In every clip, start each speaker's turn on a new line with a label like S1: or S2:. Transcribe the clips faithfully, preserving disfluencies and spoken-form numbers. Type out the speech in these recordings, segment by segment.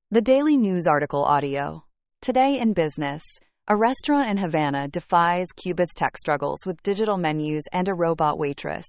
S1: The Daily News article audio. Today in business, a restaurant in Havana defies Cuba's tech struggles with digital menus and a robot waitress.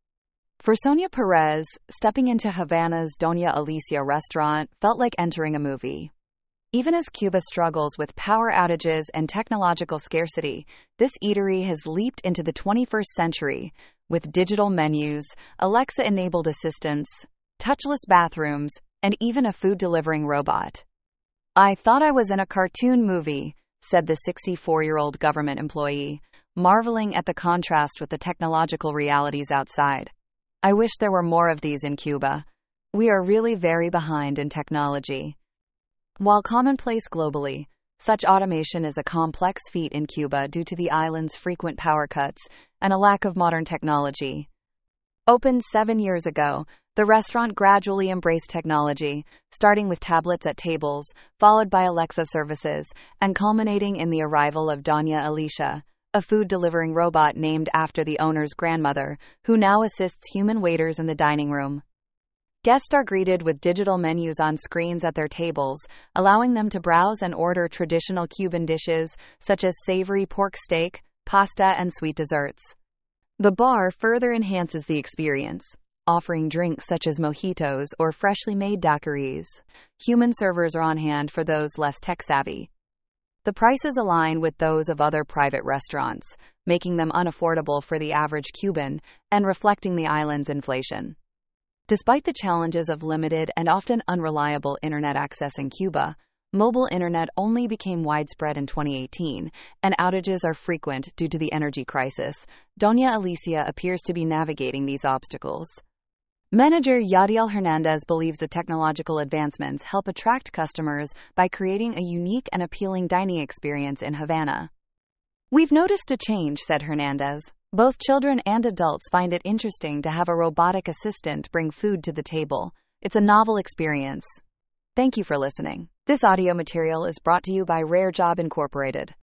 S1: For Sonia Perez, stepping into Havana's Doña Alicia restaurant felt like entering a movie. Even as Cuba struggles with power outages and technological scarcity, this eatery has leaped into the twenty-first century with digital menus, Alexa-enabled assistants, touchless bathrooms, and even a food-delivering robot. "I thought I was in a cartoon movie," said the sixty-four-year-old government employee, marveling at the contrast with the technological realities outside. "I wish there were more of these in Cuba. We are really very behind in technology." While commonplace globally, such automation is a complex feat in Cuba due to the island's frequent power cuts and a lack of modern technology. Opened seven years ago, the restaurant gradually embraced technology, starting with tablets at tables, followed by Alexa services, and culminating in the arrival of Doña Alicia, a food-delivering robot named after the owner's grandmother, who now assists human waiters in the dining room. Guests are greeted with digital menus on screens at their tables, allowing them to browse and order traditional Cuban dishes such as savory pork steak, pasta, and sweet desserts. The bar further enhances the experience, offering drinks such as mojitos or freshly made daiquiris. Human servers are on hand for those less tech-savvy. The prices align with those of other private restaurants, making them unaffordable for the average Cuban and reflecting the island's inflation. Despite the challenges of limited and often unreliable internet access in Cuba, mobile internet only became widespread in twenty eighteen, and outages are frequent due to the energy crisis. Doña Alicia appears to be navigating these obstacles. Manager Yadiel Hernandez believes the technological advancements help attract customers by creating a unique and appealing dining experience in Havana. "We've noticed a change," said Hernandez. "Both children and adults find it interesting to have a robotic assistant bring food to the table. It's a novel experience." Thank you for listening. This audio material is brought to you by Rare Job Incorporated.